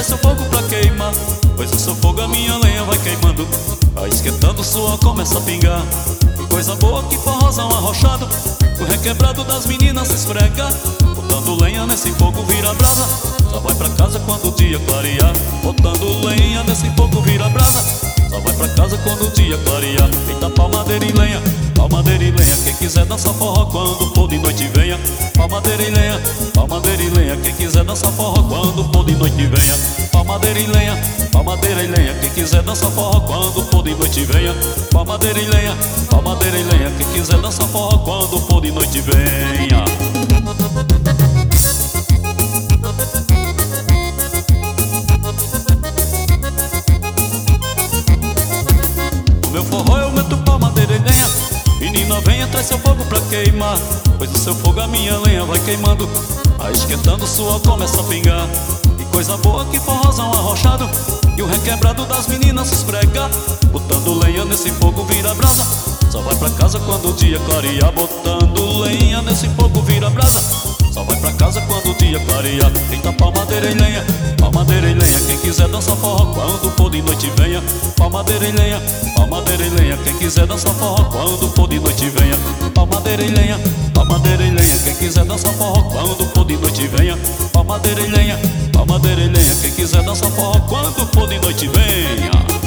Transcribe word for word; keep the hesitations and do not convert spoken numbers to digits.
traz seu fogo pra queimar, pois o seu fogo a minha lenha vai queimando. Vai esquentando, o suor começa a pingar. Que coisa boa, que forrozão arrochado. O requebrado das meninas se esfrega, botando lenha nesse fogo vira brasa. Só vai pra casa quando o dia clarear, botando lenha nesse fogo vira brasa. Só vai pra casa quando o dia clarear. Eita, palmadeira e lenha, palmadeira e lenha. Quem quiser dançar forró quando for de noite venha. Palmadeira e lenha, palmadeira e lenha. Quem quiser dançar forró quando for de noite venha. Palmadeira e lenha, palmadeira e lenha. Quem quiser dançar forró quando for de noite venha. Palmadeira e lenha, palmadeira e lenha. Quem quiser dançar forró quando for de noite venha. Meu forró eu meto palmadeira e lenha. Menina, venha, traz seu fogo pra queimar, pois o seu fogo a minha lenha vai queimando. Aí esquentando, o suor começa a pingar. Que coisa boa, que forrozão arrochado. E o requebrado das meninas se esfrega, botando lenha nesse fogo vira brasa. Só vai pra casa quando o dia clarear, botando lenha nesse fogo vira brasa. Só vai pra casa quando o dia clarear. Eita, palmadeira e lenha, palmadeira e lenha. Quem quiser dançar forró quando for de noite venha. Palmadeira e lenha, palmadeira e lenha. Quem quiser dançar forró quando for de noite venha. Palmadeira e lenha, palmadeira e lenha. Quem quiser dançar forró quando for de noite venha. Palmadeira e lenha, palmadeira e lenha. Quem quiser dançar forró quando for de noite venha.